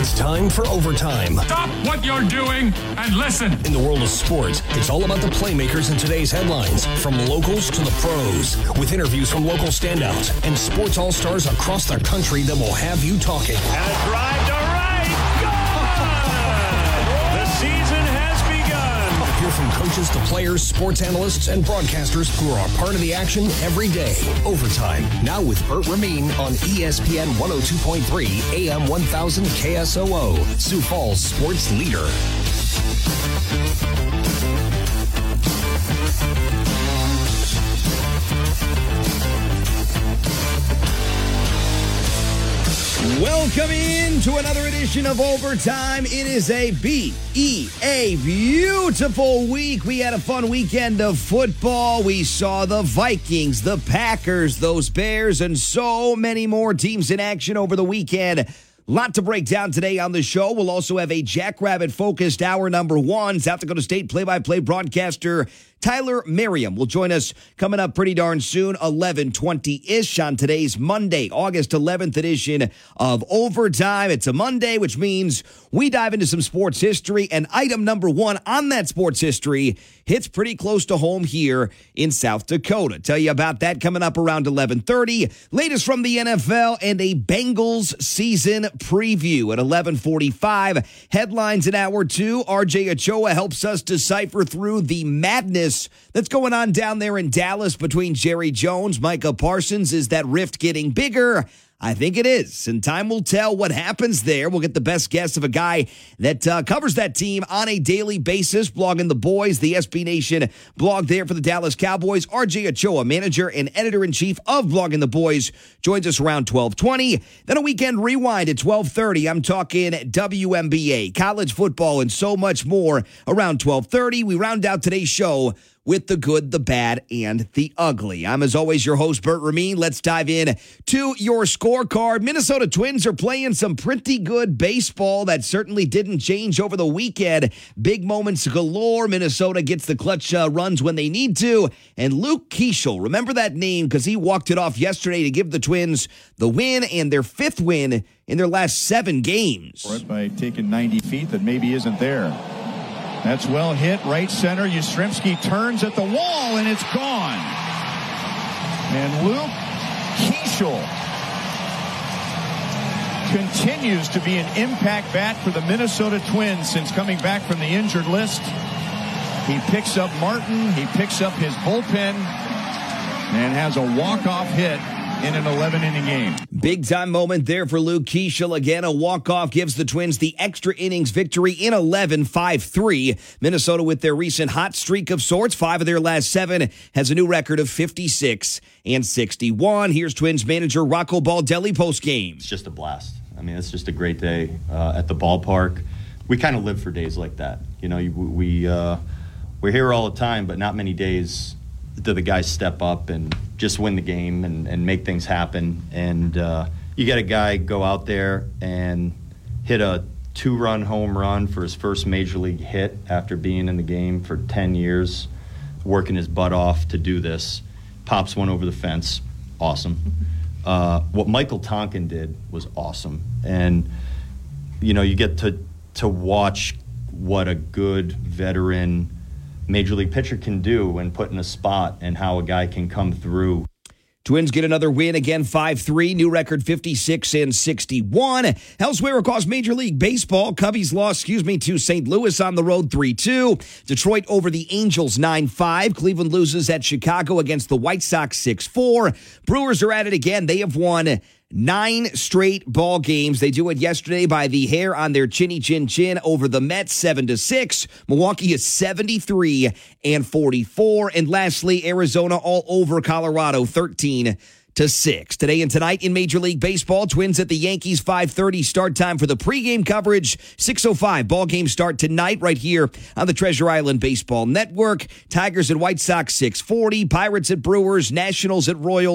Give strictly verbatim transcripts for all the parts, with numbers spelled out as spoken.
It's time for Overtime. Stop what you're doing and listen. In the world of sports, it's all about the playmakers in today's headlines, from locals to the pros, with interviews from local standouts and sports all-stars across the country that will have you talking. And a drive to right. Good! The season has begun. Hear from coaches to players, sports analysts, and broadcasters who are a part of the action every day. Overtime, now with Bert Rameen on E S P N one oh two point three, A M one thousand K S O O, Sioux Falls sports leader. Welcome in to another edition of Overtime. It is a B E A beautiful week. We had a fun weekend of football. We saw the Vikings, the Packers, those Bears, and so many more teams in action over the weekend. Lot to break down today on the show. We'll also have a Jackrabbit-focused hour number one. South Dakota State play-by-play broadcaster Tyler Merriam will join us coming up pretty darn soon, eleven twenty-ish on today's Monday, August eleventh edition of Overtime. It's a Monday, which means we dive into some sports history, and item number one on that sports history hits pretty close to home here in South Dakota. Tell you about that coming up around eleven thirty. Latest from the N F L and a Bengals season preview at eleven forty-five. Headlines in hour two. R J Ochoa helps us decipher through the madness that's going on down there in Dallas between Jerry Jones, Micah Parsons. Is that rift getting bigger? I think it is, and time will tell what happens there. We'll get the best guess of a guy that uh, covers that team on a daily basis, blogging the boys, the S B Nation blog there for the Dallas Cowboys. R J Ochoa, manager and editor-in-chief of Blogging the Boys, joins us around twelve twenty. Then a weekend rewind at twelve thirty. I'm talking W N B A, college football, and so much more around twelve thirty. We round out today's show with the good, the bad, and the ugly. I'm, as always, your host, Bert Rameen. Let's dive in to your scorecard. Minnesota Twins are playing some pretty good baseball. That certainly didn't change over the weekend. Big moments galore. Minnesota gets the clutch uh, runs when they need to. And Luke Keeschel, remember that name because he walked it off yesterday to give the Twins the win and their fifth win in their last seven games. By taking ninety feet that maybe isn't there. That's well hit, right center. Yastrzemski turns at the wall, and it's gone. And Luke Keeschel continues to be an impact bat for the Minnesota Twins since coming back from the injured list. He picks up Martin, he picks up his bullpen, and has a walk-off hit in an eleven-inning game. Big-time moment there for Luke Keeschel. Again, a walk-off gives the Twins the extra innings victory in eleven, five three. Minnesota, with their recent hot streak of sorts, five of their last seven, has a new record of fifty-six and sixty-one. Here's Twins manager Rocco Baldelli post-game. It's just a blast. I mean, it's just a great day uh, at the ballpark. We kind of live for days like that. You know, we, uh, we're here all the time, but not many days do the guys step up and just win the game and, and make things happen. And uh, you get a guy go out there and hit a two-run home run for his first major league hit after being in the game for ten years, working his butt off to do this. Pops one over the fence. Awesome. Uh, what Michael Tonkin did was awesome. And, you know, you get to, to watch what a good veteran major league pitcher can do when put in a spot and how a guy can come through. Twins get another win again, five three, new record fifty-six and sixty-one. Elsewhere across Major League Baseball, Cubbies lost, excuse me, to Saint Louis on the road three two. Detroit over the Angels nine five. Cleveland loses at Chicago against the White Sox six four. Brewers are at it again. They have won nine straight ball games. They do it yesterday by the hair on their chinny chin chin over the Mets, seven to six. Milwaukee is seventy-three and forty-four. And lastly, Arizona all over Colorado, thirteen to six. Today and tonight in Major League Baseball, Twins at the Yankees, five thirty start time for the pregame coverage. six oh five ball game start tonight right here on the Treasure Island Baseball Network. Tigers and White Sox, six forty. Pirates at Brewers. Nationals at Royals.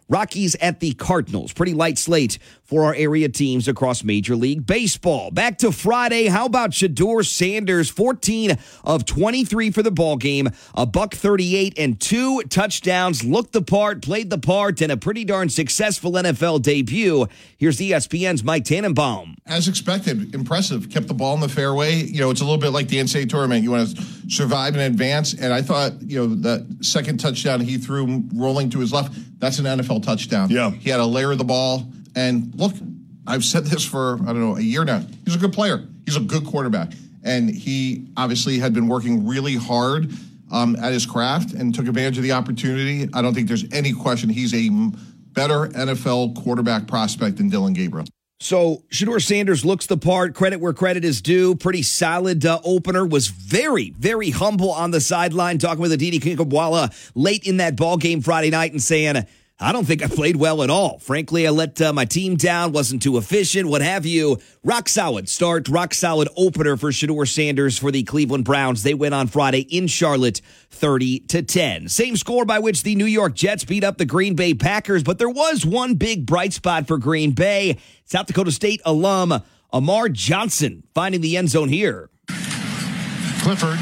Rockies at the Cardinals. Pretty light slate for our area teams across Major League Baseball. Back to Friday. How about Shedeur Sanders? fourteen of twenty-three for the ball game, a buck thirty-eight and two touchdowns. Looked the part, played the part, and a pretty darn successful N F L debut. Here's E S P N's Mike Tannenbaum. As expected, impressive. Kept the ball in the fairway. You know, it's a little bit like the N C double A tournament. You want to survive and advance. And I thought, you know, that second touchdown he threw rolling to his left, that's an N F L touchdown. Yeah. He had to layer the ball. And look, I've said this for, I don't know, a year now. He's a good player. He's a good quarterback. And he obviously had been working really hard um, at his craft and took advantage of the opportunity. I don't think there's any question he's a better N F L quarterback prospect than Dillon Gabriel. So Shedeur Sanders looks the part, credit where credit is due. Pretty solid uh, opener. Was very, very humble on the sideline, talking with Aditi Kinkhabwala late in that ball game Friday night and saying, I don't think I played well at all. Frankly, I let uh, my team down, wasn't too efficient, what have you. Rock solid start, rock solid opener for Shedeur Sanders for the Cleveland Browns. They win on Friday in Charlotte, thirty to ten. Same score by which the New York Jets beat up the Green Bay Packers, but there was one big bright spot for Green Bay. South Dakota State alum Amar Johnson finding the end zone here. Clifford.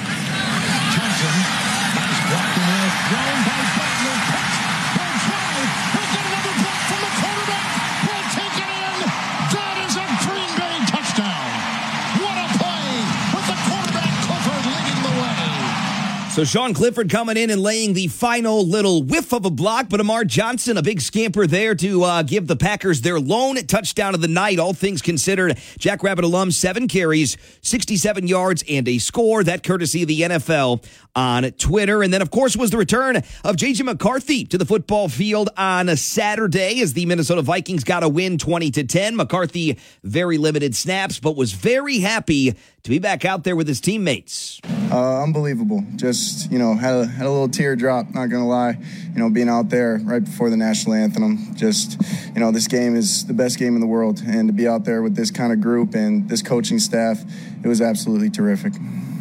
Johnson. Nice block in there. Thrown by Butler. Catch. Drive. He'll get another block from the quarterback. He'll take it in. That is a Green Bay touchdown. What a play with the quarterback Clifford leading the way. So Sean Clifford coming in and laying the final little whiff of a block, but Amar Johnson, a big scamper there to uh, give the Packers their lone touchdown of the night. All things considered, Jackrabbit alum, seven carries, sixty-seven yards, and a score. That courtesy of the N F L on Twitter. And then, of course, was the return of J J McCarthy to the football field on a Saturday as the Minnesota Vikings got a win twenty to ten. McCarthy, very limited snaps, but was very happy to be back out there with his teammates. Uh, unbelievable. Just, you know, had a, had a little teardrop, not going to lie. You know, being out there right before the national anthem. Just, you know, this game is the best game in the world. And to be out there with this kind of group and this coaching staff, it was absolutely terrific.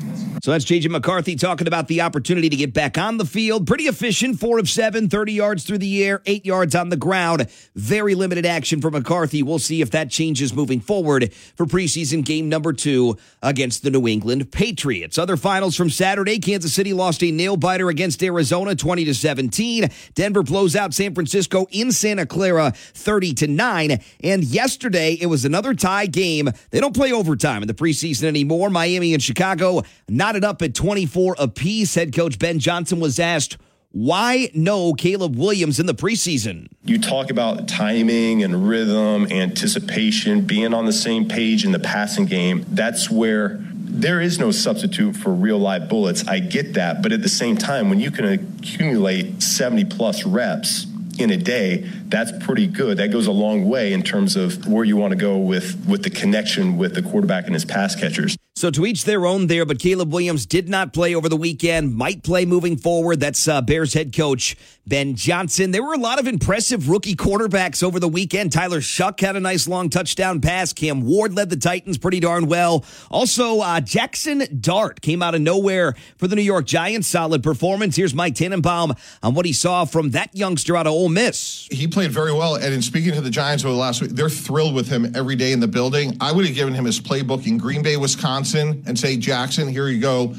So that's J J McCarthy talking about the opportunity to get back on the field. Pretty efficient, four of seven, thirty yards through the air, eight yards on the ground. Very limited action for McCarthy. We'll see if that changes moving forward for preseason game number two against the New England Patriots. Other finals from Saturday, Kansas City lost a nail-biter against Arizona, twenty to seventeen. Denver blows out San Francisco in Santa Clara, thirty to nine. And yesterday, it was another tie game. They don't play overtime in the preseason anymore. Miami and Chicago knotted up at twenty-four apiece. Head coach Ben Johnson was asked, why no Caleb Williams in the preseason? You talk about timing and rhythm, anticipation, being on the same page in the passing game. That's where there is no substitute for real live bullets. I get that. But at the same time, when you can accumulate seventy plus reps in a day, that's pretty good. That goes a long way in terms of where you want to go with, with the connection with the quarterback and his pass catchers. So to each their own there, but Caleb Williams did not play over the weekend, might play moving forward. That's uh, Bears head coach Ben Johnson. There were a lot of impressive rookie quarterbacks over the weekend. Tyler Shuck had a nice long touchdown pass. Cam Ward led the Titans pretty darn well. Also, uh, Jackson Dart came out of nowhere for the New York Giants. Solid performance. Here's Mike Tannenbaum on what he saw from that youngster out of Ole Miss. He played very well, and in speaking to the Giants over the last week, they're thrilled with him every day in the building. I would have given him his playbook in Green Bay, Wisconsin, and say, Jackson, here you go.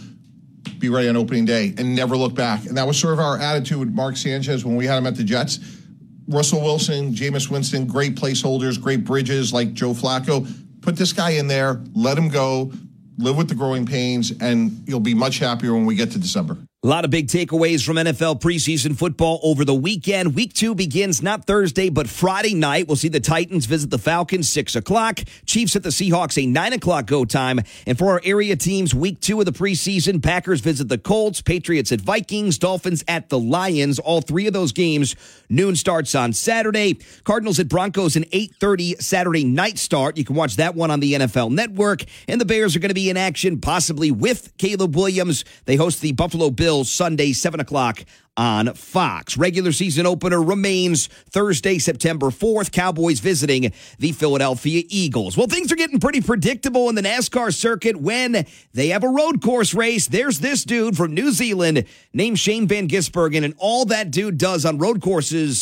Be ready on opening day and never look back. And that was sort of our attitude with Mark Sanchez when we had him at the Jets. Russell Wilson, Jameis Winston, great placeholders, great bridges like Joe Flacco. Put this guy in there, let him go, live with the growing pains, and you'll be much happier when we get to December. A lot of big takeaways from N F L preseason football over the weekend. Week two begins not Thursday, but Friday night. We'll see the Titans visit the Falcons, six o'clock. Chiefs at the Seahawks, a nine o'clock go time. And for our area teams, week two of the preseason, Packers visit the Colts, Patriots at Vikings, Dolphins at the Lions. All three of those games, noon starts on Saturday. Cardinals at Broncos, an eight thirty Saturday night start. You can watch that one on the N F L Network. And the Bears are going to be in action, possibly with Caleb Williams. They host the Buffalo Bills Sunday, seven o'clock on Fox. Regular season opener remains Thursday, September fourth. Cowboys visiting the Philadelphia Eagles. Well, things are getting pretty predictable in the NASCAR circuit when they have a road course race. There's this dude from New Zealand named Shane Van Gisbergen, and all that dude does on road courses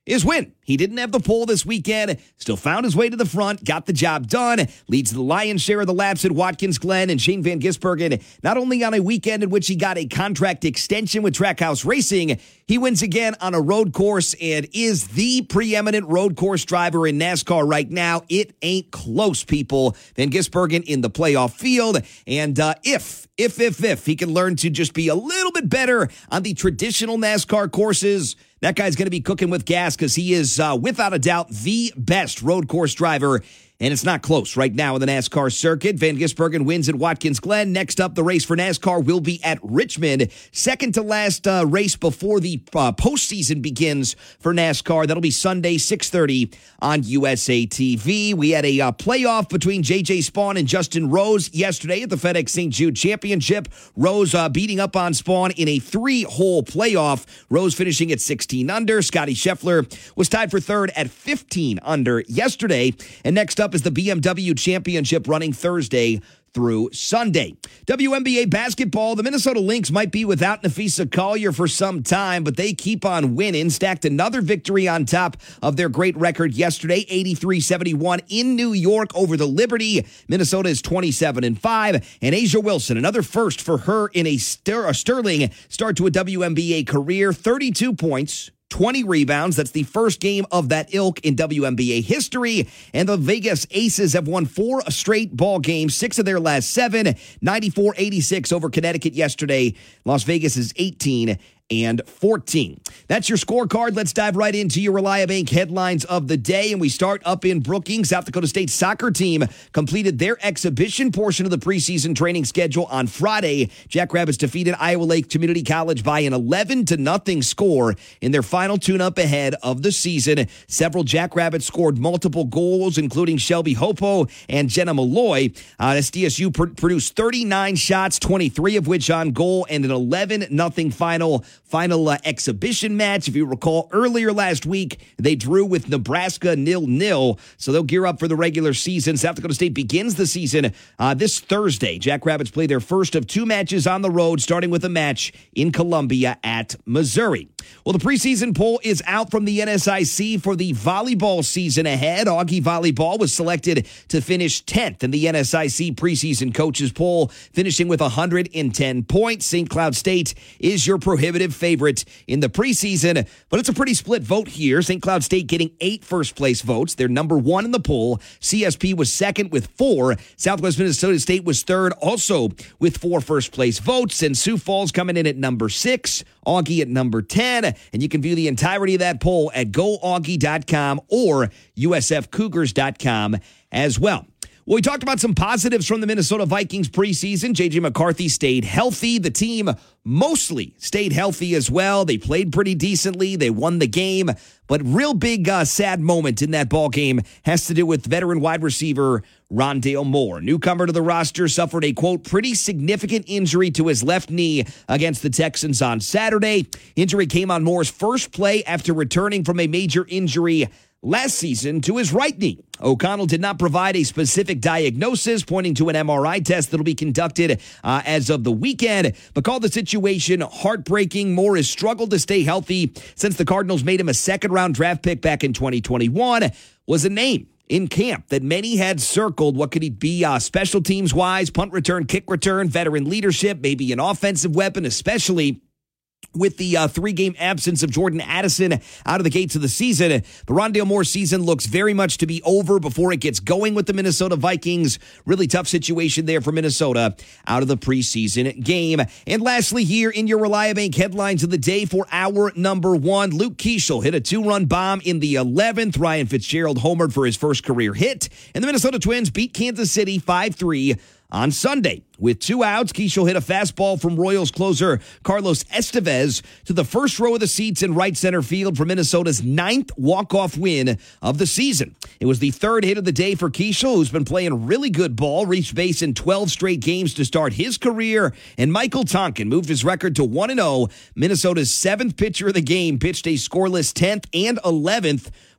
his win. He didn't have the pole this weekend, still found his way to the front, got the job done, leads the lion's share of the laps at Watkins Glen, and Shane Van Gisbergen, not only on a weekend in which he got a contract extension with Trackhouse Racing, he wins again on a road course and is the preeminent road course driver in NASCAR right now. It ain't close, people. Van Gisbergen in the playoff field, and uh, if, if, if, if he can learn to just be a little bit better on the traditional NASCAR courses, that guy's going to be cooking with gas because he is, uh, without a doubt, the best road course driver. And it's not close right now in the NASCAR circuit. Van Gisbergen wins at Watkins Glen. Next up, the race for NASCAR will be at Richmond. Second to last uh, race before the uh, postseason begins for NASCAR. That'll be Sunday, six thirty on U S A T V. We had a uh, playoff between J J Spawn and Justin Rose yesterday at the FedEx Saint Jude Championship. Rose uh, beating up on Spawn in a three-hole playoff. Rose finishing at sixteen under. Scotty Scheffler was tied for third at fifteen under yesterday. And next up is the B M W Championship running Thursday through Sunday. W N B A basketball, the Minnesota Lynx might be without Nafisa Collier for some time, but they keep on winning. Stacked another victory on top of their great record yesterday, eighty-three seventy-one in New York over the Liberty. Minnesota is twenty-seven and five, and Asia Wilson, another first for her in a, ster- a sterling start to a W N B A career, thirty-two points, twenty rebounds. That's the first game of that ilk in W N B A history. And the Vegas Aces have won four straight ball games, six of their last seven, ninety-four eighty-six over Connecticut yesterday. Las Vegas is eighteen and fourteen. That's your scorecard. Let's dive right into your Reliabank headlines of the day. And we start up in Brookings. South Dakota State soccer team completed their exhibition portion of the preseason training schedule on Friday. Jackrabbits defeated Iowa Lake Community College by an eleven to nothing score in their final tune-up ahead of the season. Several Jackrabbits scored multiple goals, including Shelby Hopo and Jenna Malloy. Uh, S D S U pr- produced thirty-nine shots, twenty-three of which on goal, and an eleven nothing final Final uh, exhibition match. If you recall, earlier last week, they drew with Nebraska nil-nil, so they'll gear up for the regular season. South Dakota State begins the season uh, this Thursday. Jackrabbits play their first of two matches on the road, starting with a match in Columbia at Missouri. Well, the preseason poll is out from the N S I C for the volleyball season ahead. Augie Volleyball was selected to finish tenth in the N S I C preseason coaches poll, finishing with one hundred ten points. Saint Cloud State is your prohibitive favorite in the preseason, but it's a pretty split vote here. Saint Cloud State getting eight first-place votes. They're number one in the poll. C S P was second with four. Southwest Minnesota State was third, also with four first-place votes. And Sioux Falls coming in at number six. Augie at number ten. And you can view the entirety of that poll at go augie dot com or U S F Cougars dot com as well. Well, we talked about some positives from the Minnesota Vikings preseason. J J McCarthy stayed healthy. The team mostly stayed healthy as well. They played pretty decently. They won the game. But real big uh, sad moment in that ball game has to do with veteran wide receiver Rondale Moore. Newcomer to the roster, suffered a, quote, pretty significant injury to his left knee against the Texans on Saturday. Injury came on Moore's first play after returning from a major injury last season to his right knee. O'Connell did not provide a specific diagnosis, pointing to an M R I test that will be conducted uh, as of the weekend, but called the situation heartbreaking. Moore has struggled to stay healthy since the Cardinals made him a second-round draft pick back in twenty twenty-one, was a name in camp that many had circled. What could he be uh, special teams-wise, punt return, kick return, veteran leadership, maybe an offensive weapon, especially with the uh, three-game absence of Jordan Addison out of the gates of the season. But Rondale Moore's season looks very much to be over before it gets going with the Minnesota Vikings. Really tough situation there for Minnesota out of the preseason game. And lastly here in your Reliabank headlines of the day for hour number one, Luke Keeschel hit a two-run bomb in the eleventh. Ryan Fitzgerald homered for his first career hit. And the Minnesota Twins beat Kansas City five three on Sunday. With two outs, Keeschel hit a fastball from Royals closer Carlos Estevez to the first row of the seats in right center field for Minnesota's ninth walk-off win of the season. It was the third hit of the day for Keeschel, who's been playing really good ball, reached base in twelve straight games to start his career, and Michael Tonkin moved his record to one and oh. Minnesota's seventh pitcher of the game pitched a scoreless tenth and eleventh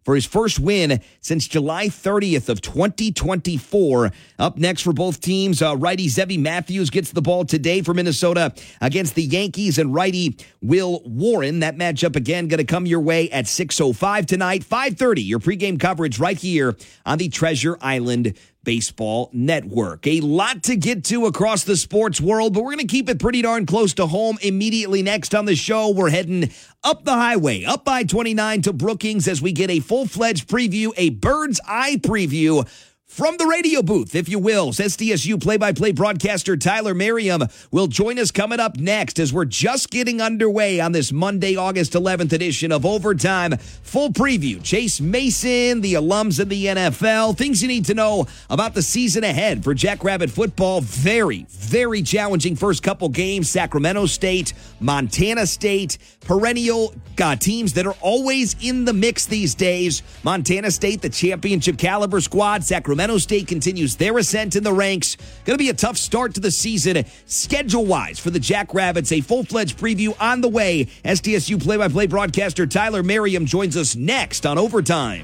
for his first win since July thirtieth of twenty twenty-four. Up next for both teams, uh, righty Zebby Matthews gets the ball today for Minnesota against the Yankees, and righty Will Warren. That matchup again going to come your way at six oh five tonight, five thirty. Your pregame coverage right here on the Treasure Island Baseball Network. A lot to get to across the sports world, but we're going to keep it pretty darn close to home. Immediately next on the show, we're heading up the highway, up I twenty-nine to Brookings as we get a full-fledged preview, a bird's eye preview from the radio booth, if you will. S D S U play-by-play broadcaster Tyler Merriam will join us coming up next as we're just getting underway on this Monday, August eleventh edition of Overtime. Full preview, Chase Mason, the alums in the N F L, things you need to know about the season ahead for Jackrabbit football. Very, very challenging first couple games. Sacramento State, Montana State, perennial uh, teams that are always in the mix these days. Montana State, the championship caliber squad. Sacramento State continues their ascent in the ranks. Going to be a tough start to the season schedule-wise for the Jackrabbits. A full-fledged preview on the way. S D S U play-by-play broadcaster Tyler Merriam joins us next on Overtime.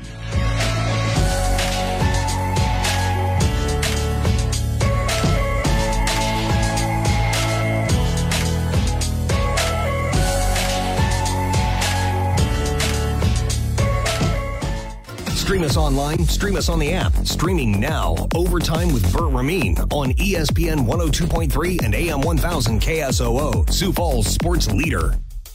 Stream us online, stream us on the app. Streaming now. Overtime with Burt Ramin on E S P N one oh two point three and A M one thousand K S O O, Sioux Falls sports leader.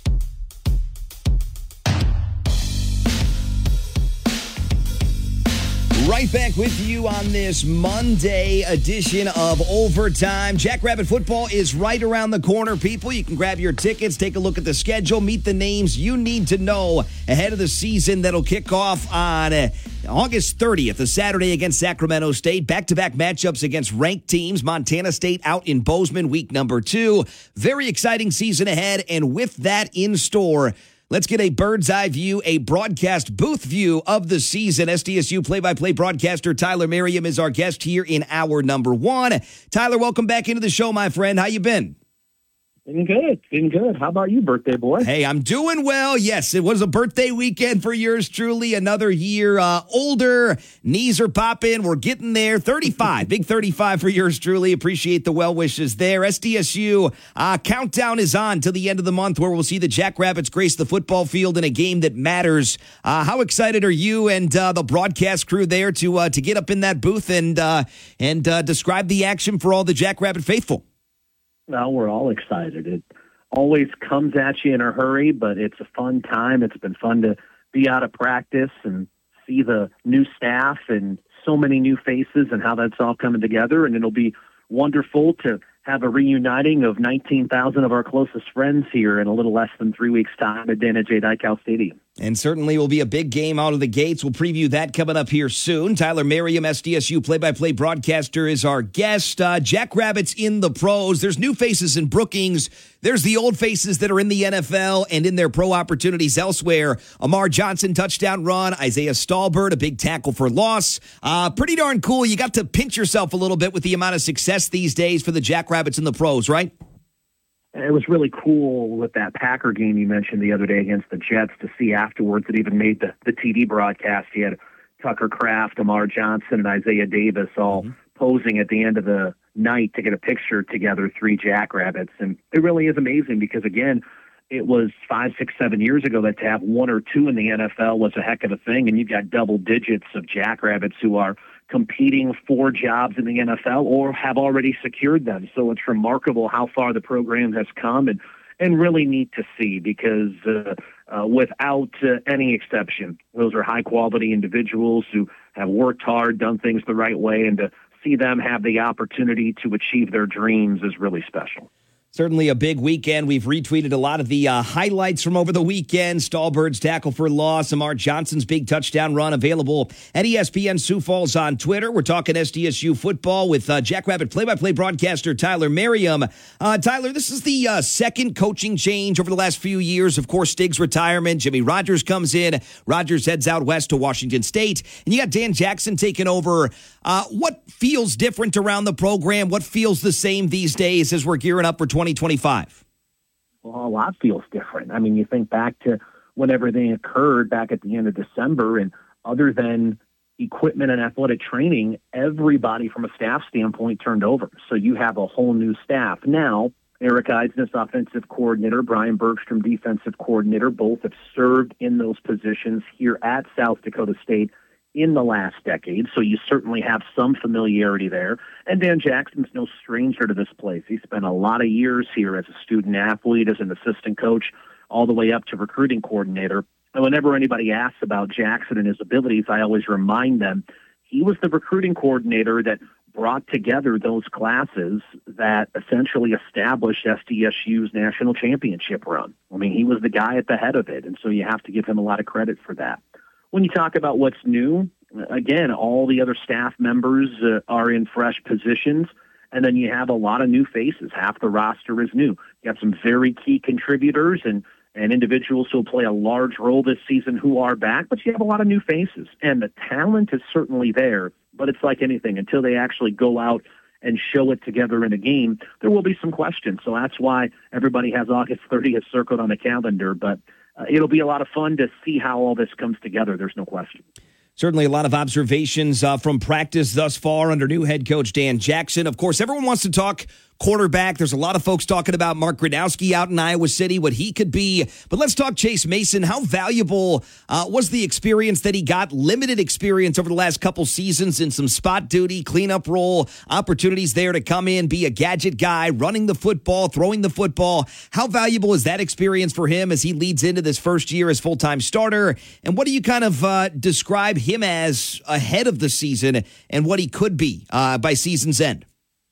Right back with you on this Monday edition of Overtime. Jackrabbit football is right around the corner, people. You can grab your tickets, take a look at the schedule, meet the names you need to know ahead of the season that'll kick off on uh, August thirtieth, a Saturday against Sacramento State. Back-to-back matchups against ranked teams. Montana State out in Bozeman, week number two. Very exciting season ahead, and with that in store, let's get a bird's eye view, a broadcast booth view of the season. S D S U play-by-play broadcaster Tyler Merriam is our guest here in hour number one. Tyler, welcome back into the show, my friend. How you been? Been good. Been good. How about you, birthday boy? Hey, I'm doing well. Yes, it was a birthday weekend for yours truly. Another year uh, older. Knees are popping. We're getting there. thirty-five. Big thirty-five for yours truly. Appreciate the well wishes there. S D S U uh, countdown is on to the end of the month where we'll see the Jackrabbits grace the football field in a game that matters. Uh, how excited are you and uh, the broadcast crew there to uh, to get up in that booth and, uh, and uh, describe the action for all the Jackrabbit faithful? Well, we're all excited. It always comes at you in a hurry, but it's a fun time. It's been fun to be out of practice and see the new staff and so many new faces and how that's all coming together. And it'll be wonderful to have a reuniting of nineteen thousand of our closest friends here in a little less than three weeks' time at Dana J. Dykow Stadium. And certainly will be a big game out of the gates. We'll preview that coming up here soon. Tyler Merriam, S D S U play-by-play broadcaster, is our guest. Uh, Jackrabbits in the pros. There's new faces in Brookings. There's the old faces that are in the N F L and in their pro opportunities elsewhere. Amar Johnson, touchdown run. Isaiah Stallbird, a big tackle for loss. Uh, pretty darn cool. You got to pinch yourself a little bit with the amount of success these days for the Jackrabbits in the pros, right? It was really cool with that Packer game you mentioned the other day against the Jets to see afterwards it even made the, the T V broadcast. You had Tucker Kraft, Amar Johnson, and Isaiah Davis all mm-hmm. posing at the end of the night to get a picture together, three Jackrabbits. And it really is amazing because, again, it was five, six, seven years ago that to have one or two in the N F L was a heck of a thing, and you've got double digits of Jackrabbits who are competing for jobs in the N F L or have already secured them. So it's remarkable how far the program has come and, and really neat to see because uh, uh, without uh, any exception, those are high-quality individuals who have worked hard, done things the right way, and to see them have the opportunity to achieve their dreams is really special. Certainly a big weekend. We've retweeted a lot of the uh, highlights from over the weekend. Stallbird's tackle for loss. Amar Johnson's big touchdown run available at E S P N Sioux Falls on Twitter. We're talking S D S U football with uh, Jackrabbit play-by-play broadcaster Tyler Merriam. Uh, Tyler, this is the uh, second coaching change over the last few years. Of course, Stig's retirement. Jimmy Rogers comes in. Rogers heads out west to Washington State. And you got Dan Jackson taking over. Uh, what feels different around the program? What feels the same these days as we're gearing up for twenty twenty-five? Well, a lot feels different. I mean, you think back to when everything occurred back at the end of December, and other than equipment and athletic training, everybody from a staff standpoint turned over. So you have a whole new staff. Now, Eric Eisner, offensive coordinator, Brian Bergstrom, defensive coordinator, both have served in those positions here at South Dakota State in the last decade, so you certainly have some familiarity there. And Dan Jackson's no stranger to this place. He spent a lot of years here as a student athlete, as an assistant coach, all the way up to recruiting coordinator. And whenever anybody asks about Jackson and his abilities, I always remind them he was the recruiting coordinator that brought together those classes that essentially established S D S U's national championship run. I mean, he was the guy at the head of it, and so you have to give him a lot of credit for that. When you talk about what's new, again, all the other staff members uh, are in fresh positions, and then you have a lot of new faces. Half the roster is new. You have some very key contributors and and individuals who will play a large role this season who are back, but you have a lot of new faces. And the talent is certainly there, but it's like anything. Until they actually go out and show it together in a game, there will be some questions. So that's why everybody has August thirtieth circled on the calendar. But uh, it'll be a lot of fun to see how all this comes together. There's no question. Certainly a lot of observations uh, from practice thus far under new head coach Dan Jackson. Of course, everyone wants to talk quarterback. There's a lot of folks talking about Mark Gronowski out in Iowa City, what he could be. But let's talk Chase Mason. How valuable uh, was the experience that he got? Limited experience over the last couple seasons in some spot duty, cleanup role, opportunities there to come in, be a gadget guy, running the football, throwing the football. How valuable is that experience for him as he leads into this first year as full-time starter? And what do you kind of uh, describe him as ahead of the season and what he could be uh, by season's end?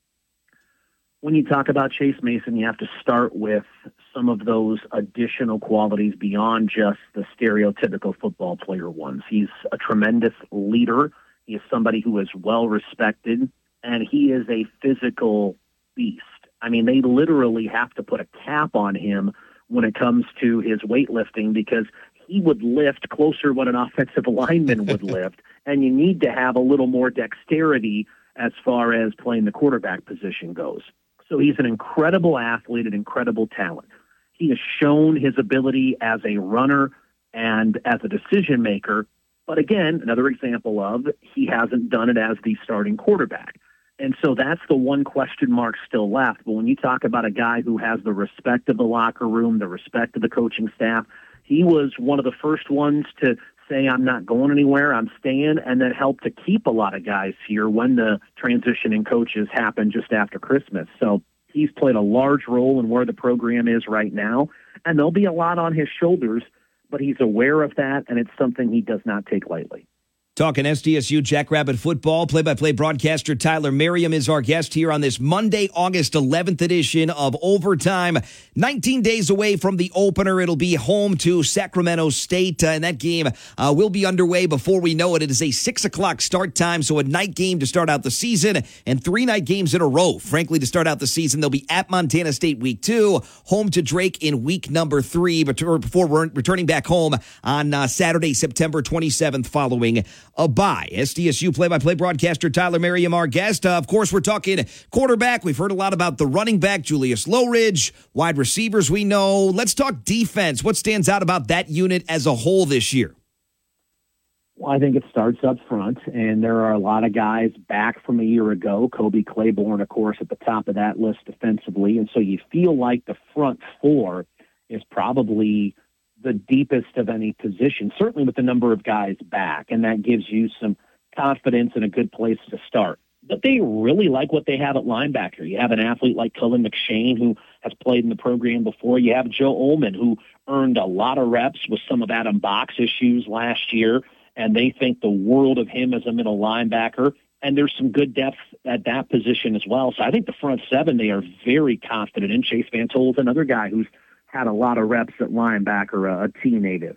When you talk about Chase Mason, you have to start with some of those additional qualities beyond just the stereotypical football player ones. He's a tremendous leader. He is somebody who is well respected, and he is a physical beast. I mean, they literally have to put a cap on him when it comes to his weightlifting because he would lift closer to what an offensive lineman would lift, and you need to have a little more dexterity as far as playing the quarterback position goes. So he's an incredible athlete, an incredible talent. He has shown his ability as a runner and as a decision maker. But again, another example of he hasn't done it as the starting quarterback. And so that's the one question mark still left. But when you talk about a guy who has the respect of the locker room, the respect of the coaching staff, he was one of the first ones to say, I'm not going anywhere, I'm staying, and then help to keep a lot of guys here when the transition in coaches happened just after Christmas. So he's played a large role in where the program is right now, and there'll be a lot on his shoulders, but he's aware of that, and it's something he does not take lightly. Talking S D S U Jackrabbit football, play-by-play broadcaster Tyler Merriam is our guest here on this Monday, August eleventh edition of Overtime. nineteen days away from the opener. It'll be home to Sacramento State, uh, and that game uh, will be underway before we know it. It is a six o'clock start time, so a night game to start out the season, and three night games in a row, frankly, to start out the season. They'll be at Montana State week two, home to Drake in week number three, but before returning back home on uh, Saturday, September twenty-seventh, following a bye. S D S U play-by-play broadcaster Tyler Merriam, our guest. Uh, of course, we're talking quarterback. We've heard a lot about the running back, Julius Lowridge, wide receivers we know. Let's talk defense. What stands out about that unit as a whole this year? Well, I think it starts up front, and there are a lot of guys back from a year ago. Kobe Claiborne, of course, at the top of that list defensively, and so you feel like the front four is probably the deepest of any position, certainly with the number of guys back, and that gives you some confidence and a good place to start. But they really like what they have at linebacker. You have an athlete like Cullen McShane, who has played in the program before. You have Joe Ullman, who earned a lot of reps with some of Adam Bach's issues last year, and they think the world of him as a middle linebacker. And there's some good depth at that position as well. So I think the front seven, they are very confident in. Chase Van Tol's another guy who's had a lot of reps at linebacker, a, a T native.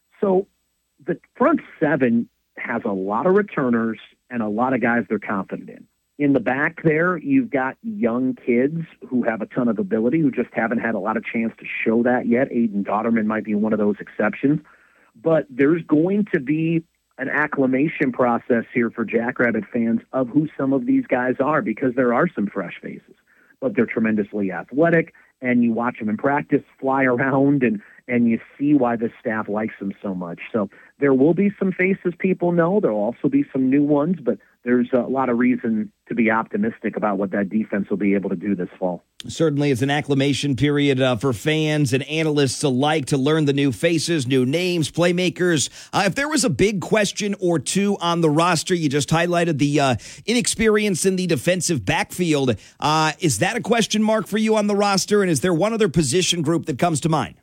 So the front seven has a lot of returners and a lot of guys they're confident in. In the back there, you've got young kids who have a ton of ability, who just haven't had a lot of chance to show that yet. Aiden Dotterman might be one of those exceptions. But there's going to be an acclimation process here for Jackrabbit fans of who some of these guys are, because there are some fresh faces. But they're tremendously athletic, and you watch them in practice fly around, and, and you see why the staff likes them so much. So there will be some faces people know. There will also be some new ones, but there's a lot of reason to be optimistic about what that defense will be able to do this fall. Certainly, it's an acclimation period uh, for fans and analysts alike to learn the new faces, new names, playmakers. Uh, if there was a big question or two on the roster, you just highlighted the uh, inexperience in the defensive backfield. Uh, is that a question mark for you on the roster? And is there one other position group that comes to mind?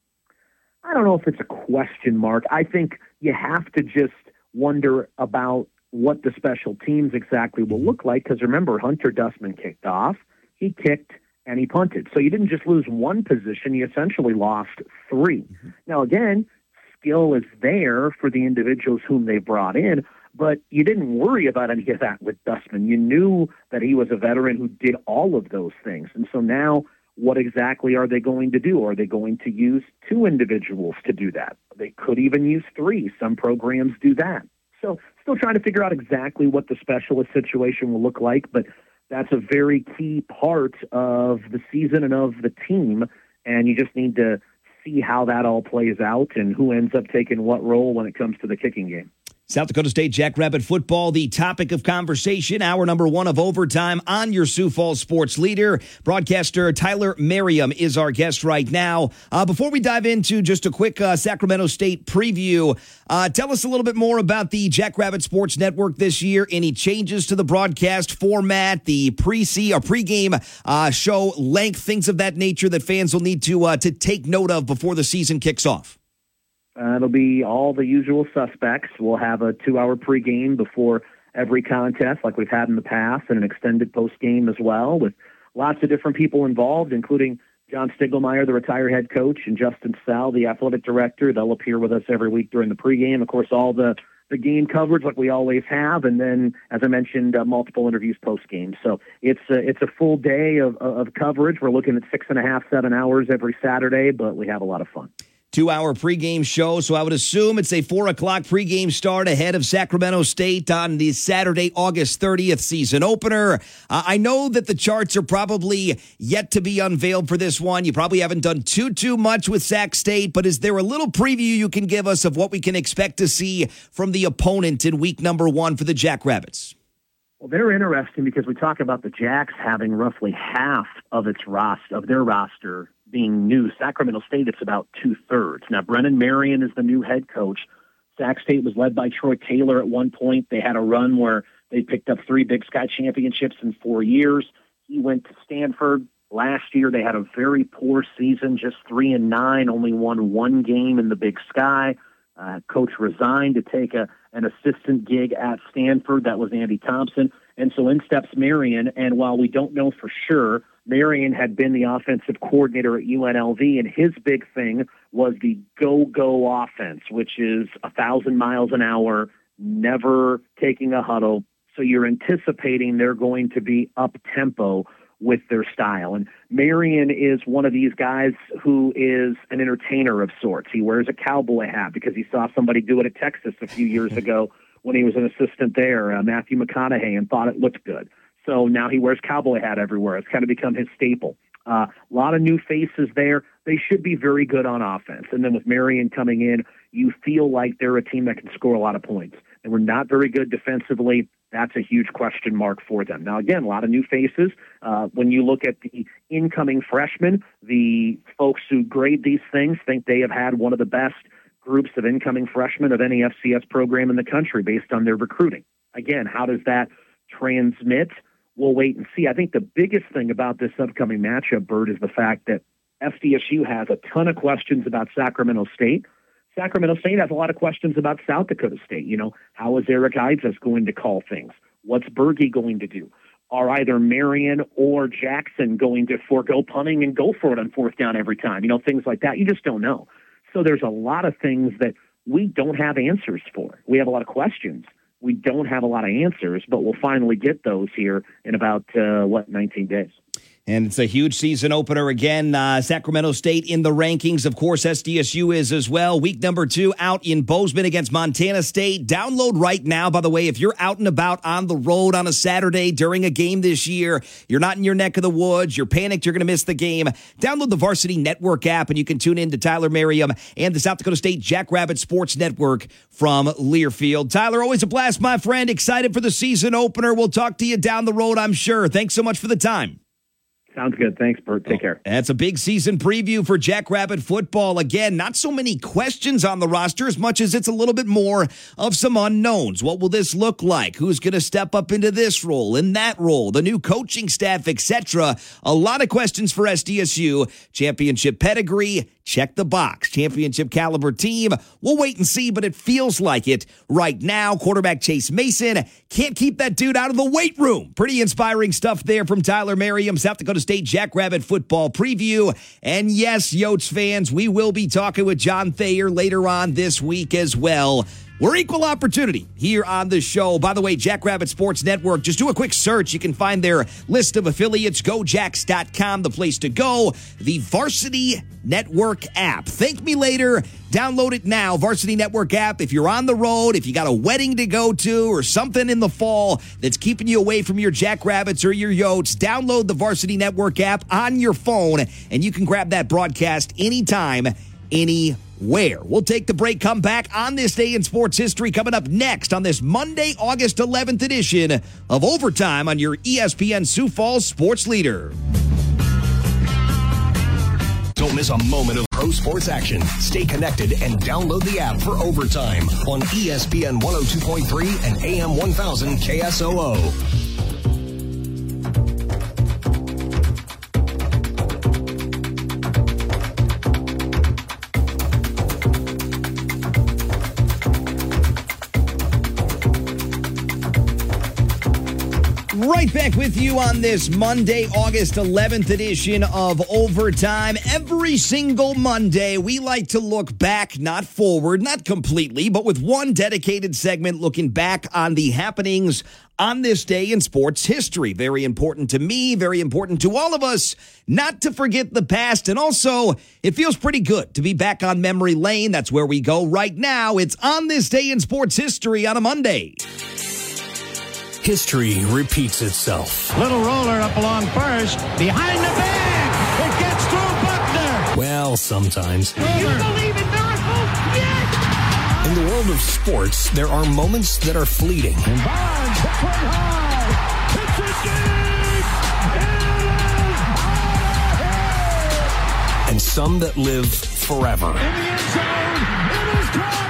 I don't know if it's a question mark. I think you have to just wonder about what the special teams exactly will look like, because remember, Hunter Dustman kicked off, he kicked, and he punted. So you didn't just lose one position, you essentially lost three. Mm-hmm. Now, again, skill is there for the individuals whom they brought in, but you didn't worry about any of that with Dustman. You knew that he was a veteran who did all of those things. And so now, what exactly are they going to do? Are they going to use two individuals to do that? They could even use three. Some programs do that. So still trying to figure out exactly what the specialist situation will look like, but that's a very key part of the season and of the team, and you just need to see how that all plays out and who ends up taking what role when it comes to the kicking game. South Dakota State Jackrabbit football, the topic of conversation, hour number one of Overtime on your Sioux Falls sports leader. Broadcaster Tyler Merriam is our guest right now. Uh, before we dive into just a quick uh, Sacramento State preview, uh, tell us a little bit more about the Jackrabbit Sports Network this year. Any changes to the broadcast format, the pre-see or pregame uh, show length, things of that nature that fans will need to uh, to take note of before the season kicks off? Uh, it'll be all the usual suspects. We'll have a two-hour pregame before every contest like we've had in the past, and an extended postgame as well, with lots of different people involved, including John Stiglmeyer, the retired head coach, and Justin Sell, the athletic director. They'll appear with us every week during the pregame. Of course, all the, the game coverage like we always have, and then, as I mentioned, uh, multiple interviews postgame. So it's a, it's a full day of, of coverage. We're looking at six and a half, seven hours every Saturday, but we have a lot of fun. Two-hour pregame show, so I would assume it's a four o'clock pregame start ahead of Sacramento State on the Saturday, August thirtieth season opener. Uh, I know that the charts are probably yet to be unveiled for this one. You probably haven't done too, too much with Sac State, but is there a little preview you can give us of what we can expect to see from the opponent in week number one for the Jackrabbits? Well, they're interesting because we talk about the Jacks having roughly half of its roster, of their roster being new. Sacramento State, it's about two-thirds. Now, Brennan Marion is the new head coach. Sac State was led by Troy Taylor at one point. They had a run where they picked up three Big Sky championships in four years. He went to Stanford. Last year, they had a very poor season, just three and nine, only won one game in the Big Sky. Uh, coach resigned to take a, an assistant gig at Stanford. That was Andy Thompson. And so in steps Marion, and while we don't know for sure, Marion had been the offensive coordinator at U N L V, and his big thing was the go-go offense, which is a thousand miles an hour, never taking a huddle. So you're anticipating they're going to be up-tempo with their style. And Marion is one of these guys who is an entertainer of sorts. He wears a cowboy hat because he saw somebody do it at Texas a few years ago when he was an assistant there, uh, Matthew McConaughey, and thought it looked good. So now he wears cowboy hat everywhere. It's kind of become his staple. A uh, lot of new faces there. They should be very good on offense. And then with Marion coming in, you feel like they're a team that can score a lot of points. They were not very good defensively. That's a huge question mark for them. Now, again, a lot of new faces. Uh, when you look at the incoming freshmen, the folks who grade these things think they have had one of the best groups of incoming freshmen of any F C S program in the country based on their recruiting. Again, how does that transmit? We'll wait and see. I think the biggest thing about this upcoming matchup, Bert, is the fact that F D S U has a ton of questions about Sacramento State. Sacramento State has a lot of questions about South Dakota State. You know, how is Eric Ives going to call things? What's Berge going to do? Are either Marion or Jackson going to forego punting and go for it on fourth down every time? You know, things like that. You just don't know. So there's a lot of things that we don't have answers for. We have a lot of questions. We don't have a lot of answers, but we'll finally get those here in about, uh, what, nineteen days. And it's a huge season opener again. Uh, Sacramento State in the rankings. Of course, S D S U is as well. Week number two out in Bozeman against Montana State. Download right now, by the way, if you're out and about on the road on a Saturday during a game this year, you're not in your neck of the woods, you're panicked, you're going to miss the game, download the Varsity Network app and you can tune in to Tyler Merriam and the South Dakota State Jackrabbit Sports Network from Learfield. Tyler, always a blast, my friend. Excited for the season opener. We'll talk to you down the road, I'm sure. Thanks so much for the time. Sounds good. Thanks, Bert. Take care. That's a big season preview for Jackrabbit football. Again, not so many questions on the roster as much as it's a little bit more of some unknowns. What will this look like? Who's going to step up into this role, in that role, the new coaching staff, et cetera. A lot of questions for S D S U. Championship pedigree, check the box. Championship caliber team, we'll wait and see, but it feels like it right now. Quarterback Chase Mason can't keep that dude out of the weight room. Pretty inspiring stuff there from Tyler Merriam, South Dakota State Jackrabbit football preview. And yes, Yotes fans, we will be talking with John Thayer later on this week as well. We're equal opportunity here on the show. By the way, Jackrabbit Sports Network, just do a quick search. You can find their list of affiliates, go jacks dot com, the place to go. The Varsity Network app. Thank me later. Download it now, Varsity Network app. If you're on the road, if you got a wedding to go to or something in the fall that's keeping you away from your Jackrabbits or your Yotes, download the Varsity Network app on your phone, and you can grab that broadcast anytime, anywhere. Where we'll take the break, come back on this day in sports history, coming up next on this Monday, August eleventh edition of Overtime on your E S P N Sioux Falls Sports Leader. Don't miss a moment of pro sports action. Stay connected and download the app for Overtime on E S P N one oh two point three and A M one thousand K S O O. Right back with you on this Monday, August eleventh edition of Overtime. Every single Monday, we like to look back, not forward, not completely, but with one dedicated segment looking back on the happenings on this day in sports history. Very important to me, very important to all of us, not to forget the past. And also, it feels pretty good to be back on memory lane. That's where we go right now. It's On This Day in Sports History on a Monday. History repeats itself. Little roller up along first. Behind the bag. It gets through Buckner. Well, sometimes. You believe in miracles? Yes! In the world of sports, there are moments that are fleeting. And Bonds hits one high. Hits it deep. It is out of here. And some that live forever. In the end zone. It is caught.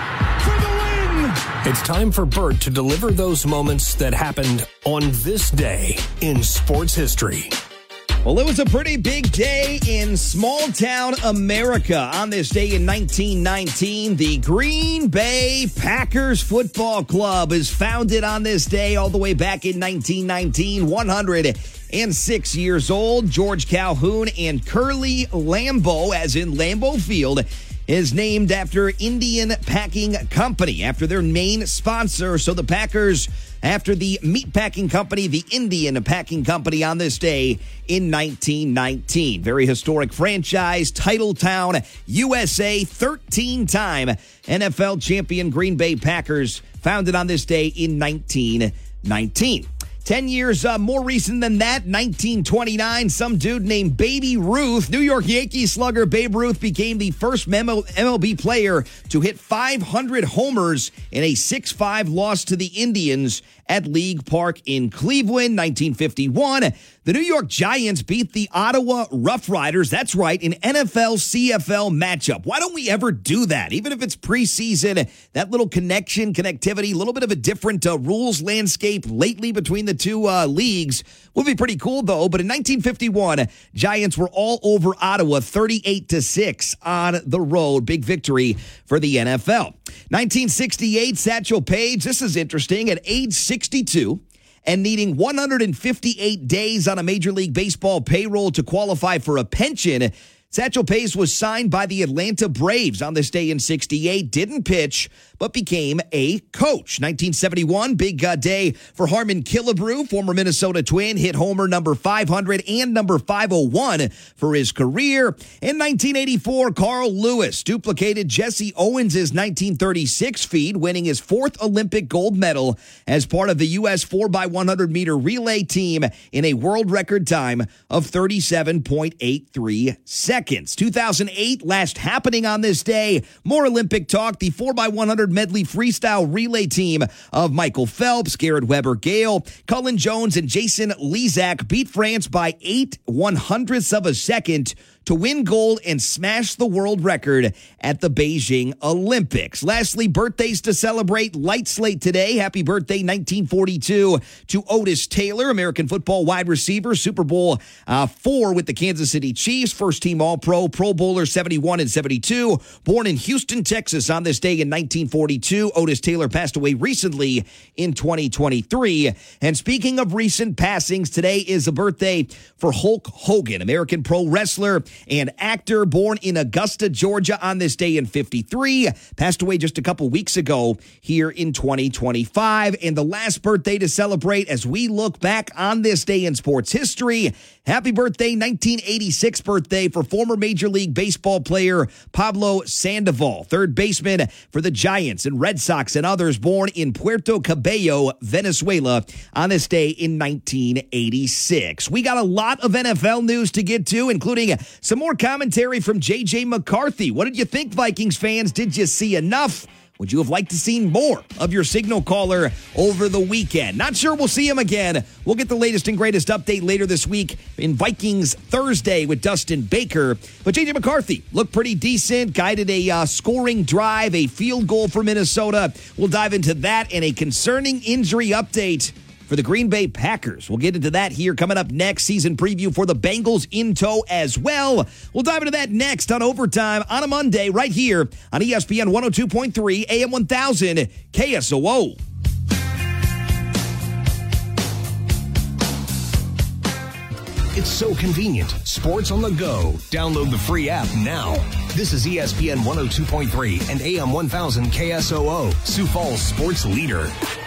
It's time for Bert to deliver those moments that happened on this day in sports history. Well, it was a pretty big day in small-town America. On this day in nineteen nineteen, the Green Bay Packers Football Club is founded on this day all the way back in nineteen nineteen, one hundred six years old. George Calhoun and Curly Lambeau, as in Lambeau Field, is named after Indian Packing Company, after their main sponsor. So the Packers, after the meat packing company, the Indian Packing Company, on this day in nineteen nineteen. Very historic franchise, title town, U S A, thirteen-time N F L champion Green Bay Packers, founded on this day in nineteen nineteen. Ten years uh, more recent than that, nineteen twenty-nine, some dude named Baby Ruth, New York Yankees slugger Babe Ruth, became the first M L B player to hit five hundred homers in a six five loss to the Indians at League Park in Cleveland. Nineteen fifty-one, the New York Giants beat the Ottawa Rough Riders. That's right, an N F L C F L matchup. Why don't we ever do that? Even if it's preseason, that little connection, connectivity, a little bit of a different uh, rules landscape lately between the two uh, leagues would be pretty cool, though. But in nineteen fifty-one, Giants were all over Ottawa, thirty-eight to six on the road. Big victory for the N F L. nineteen sixty-eight, Satchel Paige, this is interesting, at age sixty-two and needing one hundred fifty-eight days on a Major League Baseball payroll to qualify for a pension, Satchel Paige was signed by the Atlanta Braves on this day in sixty-eight, didn't pitch, but became a coach. nineteen seventy-one, big uh, day for Harmon Killebrew, former Minnesota Twin, hit homer number five hundred and number five oh one for his career. In nineteen eighty-four, Carl Lewis duplicated Jesse Owens' nineteen thirty-six feat, winning his fourth Olympic gold medal as part of the U S four by one hundred meter relay team in a world record time of thirty-seven point eight three seconds. two thousand eight, last happening on this day. More Olympic talk. The four by one hundred medley freestyle relay team of Michael Phelps, Garrett Weber-Gale, Cullen Jones, and Jason Lezak beat France by eight one hundredths of a second to win gold and smash the world record at the Beijing Olympics. Lastly, birthdays to celebrate. Light slate today. Happy birthday, nineteen forty-two, to Otis Taylor, American football wide receiver, Super Bowl uh, four with the Kansas City Chiefs, first team All-Pro, Pro Bowler seventy-one and seventy-two. Born in Houston, Texas on this day in nineteen forty-two. Otis Taylor passed away recently in twenty twenty-three. And speaking of recent passings, today is a birthday for Hulk Hogan, American pro wrestler and actor, born in Augusta, Georgia on this day in fifty-three, passed away just a couple weeks ago here in twenty twenty-five. And the last birthday to celebrate as we look back on this day in sports history. Happy birthday, nineteen eighty-six birthday for former Major League Baseball player Pablo Sandoval, third baseman for the Giants and Red Sox and others, born in Puerto Cabello, Venezuela on this day in nineteen eighty-six. We got a lot of N F L news to get to, including some more commentary from J J McCarthy. What did you think, Vikings fans? Did you see enough? Would you have liked to see more of your signal caller over the weekend? Not sure we'll see him again. We'll get the latest and greatest update later this week in Vikings Thursday with Dustin Baker. But J J McCarthy looked pretty decent, guided a uh, scoring drive, a field goal for Minnesota. We'll dive into that and a concerning injury update for the Green Bay Packers. We'll get into that here coming up next. Season preview for the Bengals in tow as well. We'll dive into that next on Overtime on a Monday right here on E S P N one oh two point three A M one thousand K S O O. It's so convenient. Sports on the go. Download the free app now. This is E S P N one oh two point three and A M one thousand K S O O, Sioux Falls sports leader.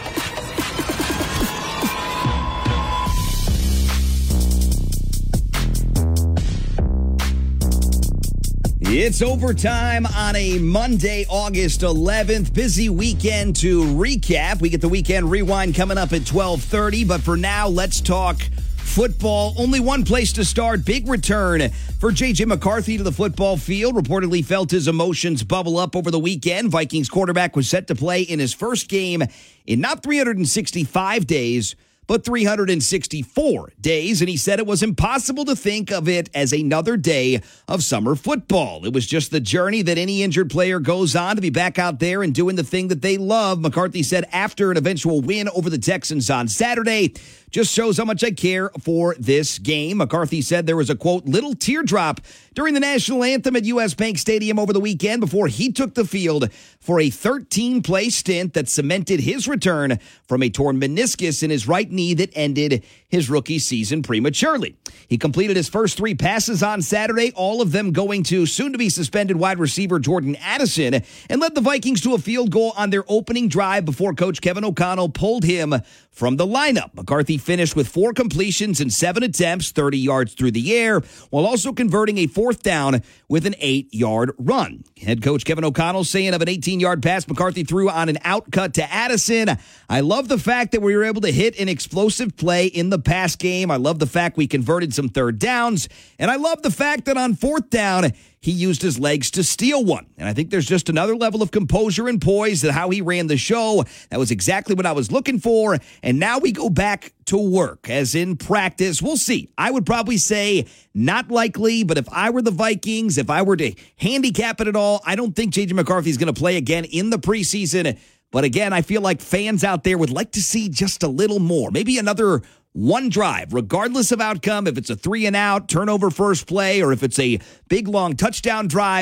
It's overtime on a Monday, August eleventh. Busy weekend to recap. We get the weekend rewind coming up at twelve thirty. But for now, let's talk football. Only one place to start. Big return for J J McCarthy to the football field. Reportedly felt his emotions bubble up over the weekend. Vikings quarterback was set to play in his first game in not three hundred sixty-five days, but three hundred sixty-four days, and he said it was impossible to think of it as another day of summer football. It was just the journey that any injured player goes on to be back out there and doing the thing that they love. McCarthy said after an eventual win over the Texans on Saturday, just shows how much I care for this game. McCarthy said there was a, quote, little teardrop during the national anthem at U S Bank Stadium over the weekend before he took the field for a thirteen-play stint that cemented his return from a torn meniscus in his right knee that ended his rookie season prematurely. He completed his first three passes on Saturday, all of them going to soon-to-be suspended wide receiver Jordan Addison, and led the Vikings to a field goal on their opening drive before Coach Kevin O'Connell pulled him from the lineup. McCarthy finished with four completions and seven attempts, thirty yards through the air, while also converting a fourth down with an eight-yard run. Head coach Kevin O'Connell saying of an eighteen-yard pass McCarthy threw on an out cut to Addison, I love the fact that we were able to hit an explosive play in the pass game. I love the fact we converted some third downs, and I love the fact that on fourth down, he used his legs to steal one. And I think there's just another level of composure and poise to how he ran the show. That was exactly what I was looking for. And now we go back to work, as in practice. We'll see. I would probably say not likely, but if I were the Vikings, if I were to handicap it at all, I don't think J J McCarthy is going to play again in the preseason. But again, I feel like fans out there would like to see just a little more. Maybe another one drive, regardless of outcome, if it's a three and out, turnover first play, or if it's a big, long touchdown drive.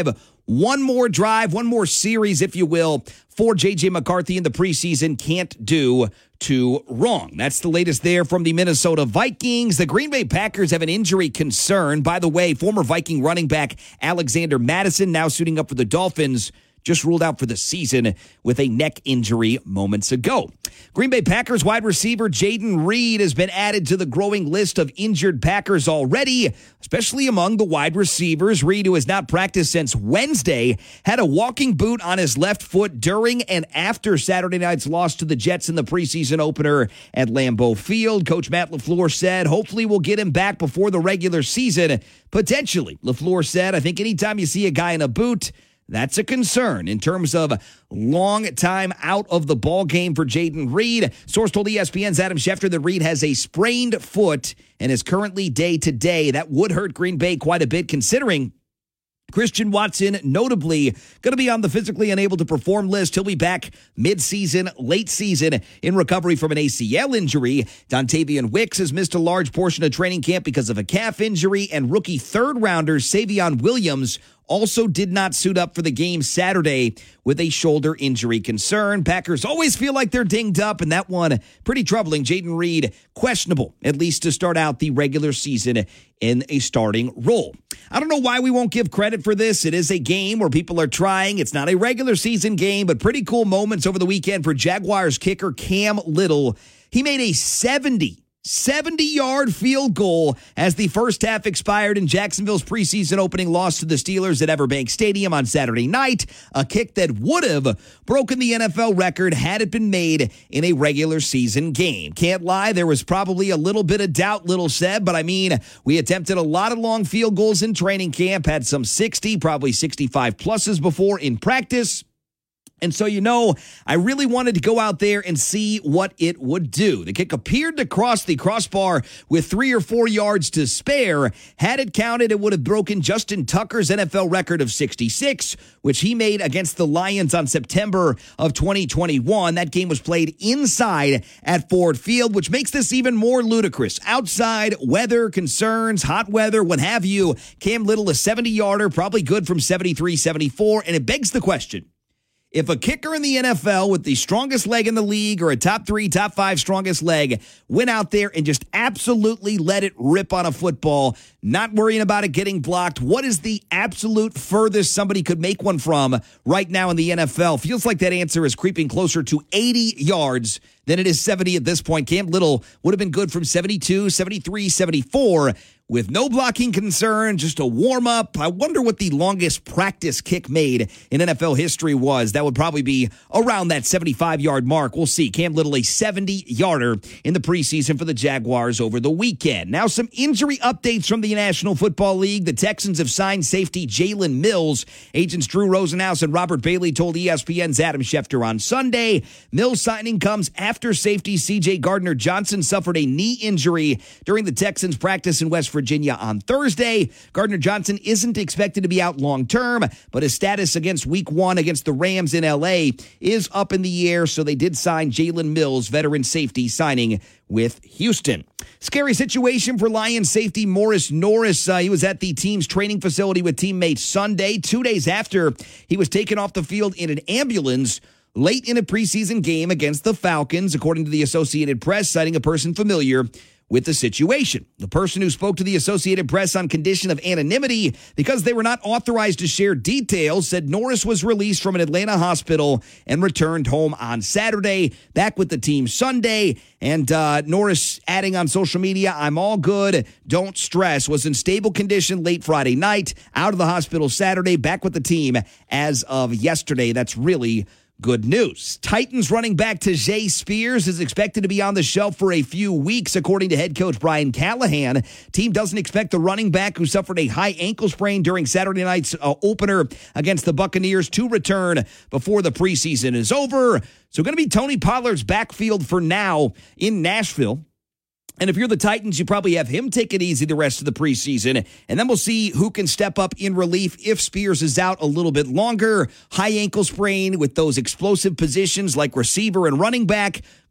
one more drive, one more series, if you will, for J J McCarthy in the preseason. Can't do too wrong. That's the latest there from the Minnesota Vikings. The Green Bay Packers have an injury concern. By the way, former Viking running back Alexander Mattison, now suiting up for the Dolphins, just ruled out for the season with a neck injury moments ago. Green Bay Packers wide receiver Jayden Reed has been added to the growing list of injured Packers already, especially among the wide receivers. Reed, who has not practiced since Wednesday, had a walking boot on his left foot during and after Saturday night's loss to the Jets in the preseason opener at Lambeau Field. Coach Matt LaFleur said, hopefully we'll get him back before the regular season. Potentially, LaFleur said, I think anytime you see a guy in a boot, that's a concern in terms of long time out of the ball game for Jayden Reed. Source told E S P N's Adam Schefter that Reed has a sprained foot and is currently day-to-day. That would hurt Green Bay quite a bit, considering Christian Watson, notably, going to be on the physically unable to perform list. He'll be back mid-season, late season in recovery from an A C L injury. Dontavian Wicks has missed a large portion of training camp because of a calf injury, and rookie third-rounder Savion Williams also did not suit up for the game Saturday with a shoulder injury concern. Packers always feel like they're dinged up, and that one pretty troubling. Jayden Reed, questionable, at least to start out the regular season in a starting role. I don't know why we won't give credit for this. It is a game where people are trying. It's not a regular season game, but pretty cool moments over the weekend for Jaguars kicker Cam Little. He made a seventy seventy-yard field goal as the first half expired in Jacksonville's preseason opening loss to the Steelers at Everbank Stadium on Saturday night, a kick that would have broken the N F L record had it been made in a regular season game. Can't lie, there was probably a little bit of doubt, Little said, but I mean, we attempted a lot of long field goals in training camp, had some sixty, probably sixty-five pluses before in practice. And so, you know, I really wanted to go out there and see what it would do. The kick appeared to cross the crossbar with three or four yards to spare. Had it counted, it would have broken Justin Tucker's N F L record of sixty-six, which he made against the Lions on September of twenty twenty-one. That game was played inside at Ford Field, which makes this even more ludicrous. Outside, weather, concerns, hot weather, what have you. Cam Little, a seventy-yarder, probably good from seventy-three seventy-four, and it begs the question. If a kicker in the N F L with the strongest leg in the league or a top three, top five strongest leg went out there and just absolutely let it rip on a football, not worrying about it getting blocked, what is the absolute furthest somebody could make one from right now in the N F L? Feels like that answer is creeping closer to eighty yards than it is seventy at this point. Cam Little would have been good from seventy-two, seventy-three, seventy-four. With no blocking concern, just a warm-up. I wonder what the longest practice kick made in N F L history was. That would probably be around that seventy-five-yard mark. We'll see. Cam Little, a seventy-yarder in the preseason for the Jaguars over the weekend. Now, some injury updates from the National Football League. The Texans have signed safety Jalen Mills. Agents Drew Rosenhaus and Robert Bailey told E S P N's Adam Schefter on Sunday. Mills' signing comes after safety C J Gardner-Johnson suffered a knee injury during the Texans' practice in West Virginia on Thursday. Gardner-Johnson isn't expected to be out long-term, but his status against week one against the Rams in L A is up in the air, so they did sign Jalen Mills, veteran safety, signing with Houston. Scary situation for Lions safety Morris Norris. Uh, he was at the team's training facility with teammates Sunday, two days after he was taken off the field in an ambulance late in a preseason game against the Falcons, according to the Associated Press, citing a person familiar with the situation. The person who spoke to the Associated Press on condition of anonymity because they were not authorized to share details said Norris was released from an Atlanta hospital and returned home on Saturday, back with the team Sunday. And uh, Norris adding on social media, "I'm all good, don't stress," was in stable condition late Friday night, out of the hospital Saturday, back with the team as of yesterday. That's really good news. Titans running back Tyjae Spears is expected to be on the shelf for a few weeks, according to head coach Brian Callahan. Team doesn't expect the running back who suffered a high ankle sprain during Saturday night's uh, opener against the Buccaneers to return before the preseason is over. So going to be Tony Pollard's backfield for now in Nashville. And if you're the Titans, you probably have him take it easy the rest of the preseason. And then we'll see who can step up in relief if Spears is out a little bit longer. High ankle sprain with those explosive positions like receiver and running back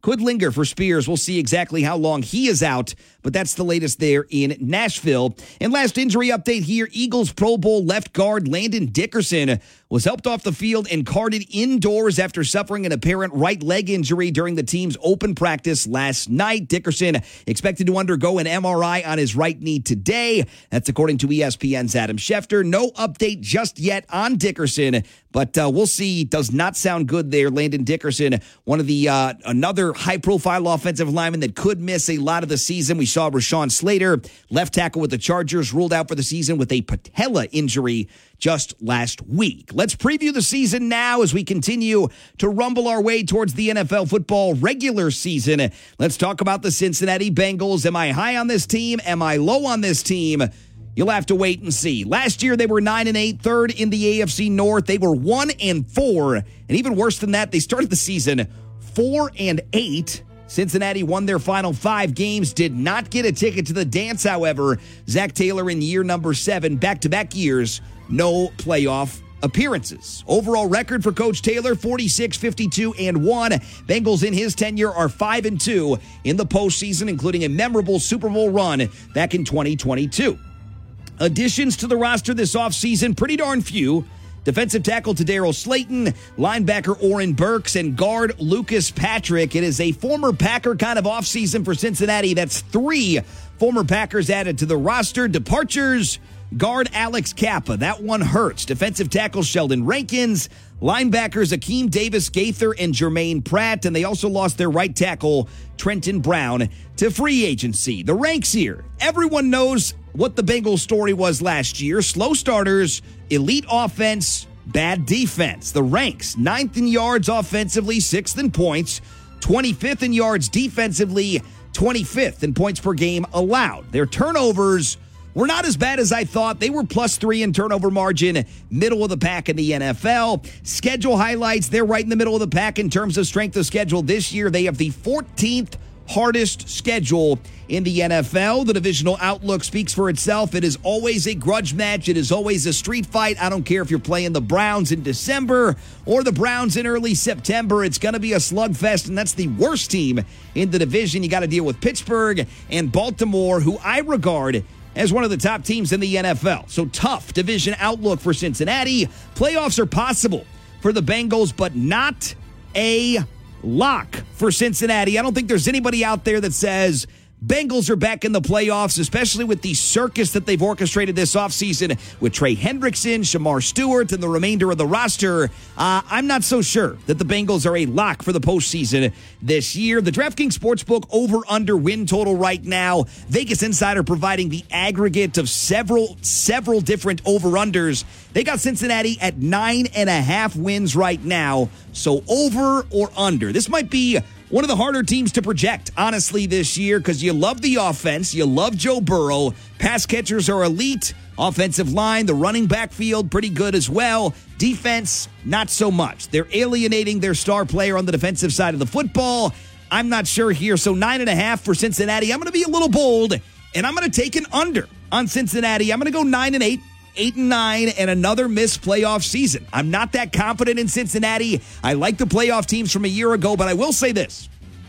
could linger for Spears. We'll see exactly how long he is out, but that's the latest there in Nashville. And last injury update here, Eagles Pro Bowl left guard Landon Dickerson was helped off the field and carted indoors after suffering an apparent right leg injury during the team's open practice last night. Dickerson expected to undergo an M R I on his right knee today. That's according to E S P N's Adam Schefter. No update just yet on Dickerson, but uh, we'll see. Does not sound good there. Landon Dickerson, one of the uh, another high-profile offensive lineman that could miss a lot of the season. We saw Rashawn Slater, left tackle with the Chargers, ruled out for the season with a patella injury just last week. Let's preview the season now as we continue to rumble our way towards the N F L football regular season. Let's talk about the Cincinnati Bengals. Am I high on this team? Am I low on this team? You'll have to wait and see. Last year, they were nine and eight, third in the A F C North. They were one and four, and even worse than that, they started the season four and eight. Cincinnati won their final five games, did not get a ticket to the dance, however. Zach Taylor in year number seven, back-to-back years, no playoff appearances. Overall record for Coach Taylor, forty-six, fifty-two, and one. Bengals in his tenure are five and two in the postseason, including a memorable Super Bowl run back in twenty twenty-two. Additions to the roster this offseason, pretty darn few. Defensive tackle Daryl Slayton, linebacker Oren Burks, and guard Lucas Patrick. It is a former Packer kind of offseason for Cincinnati. That's three former Packers added to the roster. Departures, guard Alex Kappa. That one hurts. Defensive tackle Sheldon Rankins, linebackers Akeem Davis-Gaither and Jermaine Pratt, and they also lost their right tackle Trenton Brown to free agency. The ranks here. Everyone knows what the Bengals story was last year. Slow starters, elite offense, bad defense. The ranks, ninth in yards offensively, sixth in points, twenty-fifth in yards defensively, twenty-fifth in points per game allowed. Their turnovers were not as bad as I thought. They were plus three in turnover margin, middle of the pack in the N F L. Schedule highlights, they're right in the middle of the pack in terms of strength of schedule. This year, they have the fourteenth hardest schedule in the N F L. The divisional outlook speaks for itself. It is always a grudge match. It is always a street fight. I don't care if you're playing the Browns in December or the Browns in early September. It's going to be a slugfest, and that's the worst team in the division. You got to deal with Pittsburgh and Baltimore, who I regard as one of the top teams in the N F L. So tough division outlook for Cincinnati. Playoffs are possible for the Bengals, but not a lock for Cincinnati. I don't think there's anybody out there that says Bengals are back in the playoffs, especially with the circus that they've orchestrated this offseason with Trey Hendrickson, Shamar Stewart, and the remainder of the roster. Uh, I'm not so sure that the Bengals are a lock for the postseason this year. The DraftKings Sportsbook over-under win total right now. Vegas Insider providing the aggregate of several, several different over-unders. They got Cincinnati at nine and a half wins right now. So over or under. This might be one of the harder teams to project, honestly, this year, because you love the offense. You love Joe Burrow. Pass catchers are elite. Offensive line, the running back field, pretty good as well. Defense, not so much. They're alienating their star player on the defensive side of the football. I'm not sure here. So nine and a half for Cincinnati. I'm going to be a little bold, and I'm going to take an under on Cincinnati. I'm going to go nine and eight. Eight and nine and another missed playoff season. I'm not that confident in Cincinnati. I like the playoff teams from a year ago, but I will say this.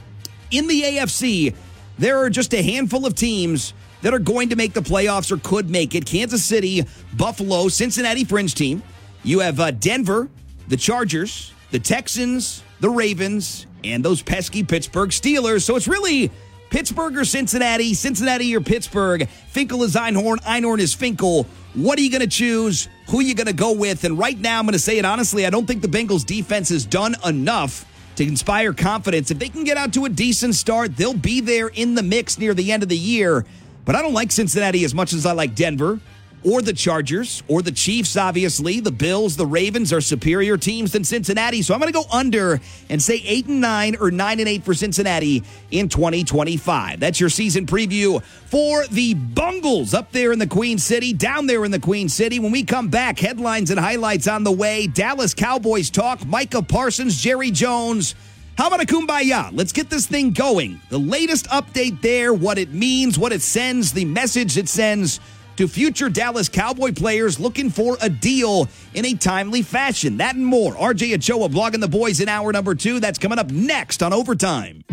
In the A F C, there are just a handful of teams that are going to make the playoffs or could make it. Kansas City, Buffalo, Cincinnati fringe team. You have uh, Denver, the Chargers, the Texans, the Ravens, and those pesky Pittsburgh Steelers. So it's really Pittsburgh or Cincinnati, Cincinnati or Pittsburgh. Finkel is Einhorn, Einhorn is Finkel. What are you going to choose? Who are you going to go with? And right now, I'm going to say it honestly, I don't think the Bengals defense has done enough to inspire confidence. If they can get out to a decent start, they'll be there in the mix near the end of the year. But I don't like Cincinnati as much as I like Denver or the Chargers or the Chiefs, obviously. The Bills, the Ravens are superior teams than Cincinnati. So I'm going to go under and say eight and nine or nine and eight for Cincinnati in twenty twenty-five. That's your season preview for the Bungles up there in the Queen City, down there in the Queen City. When we come back, headlines and highlights on the way. Dallas Cowboys talk, Micah Parsons, Jerry Jones. How about a kumbaya? Let's get this thing going. The latest update there, what it means, what it sends, the message it sends to future Dallas Cowboy players looking for a deal in a timely fashion. That and more. R J Ochoa blogging the boys in hour number two. That's coming up next on Overtime.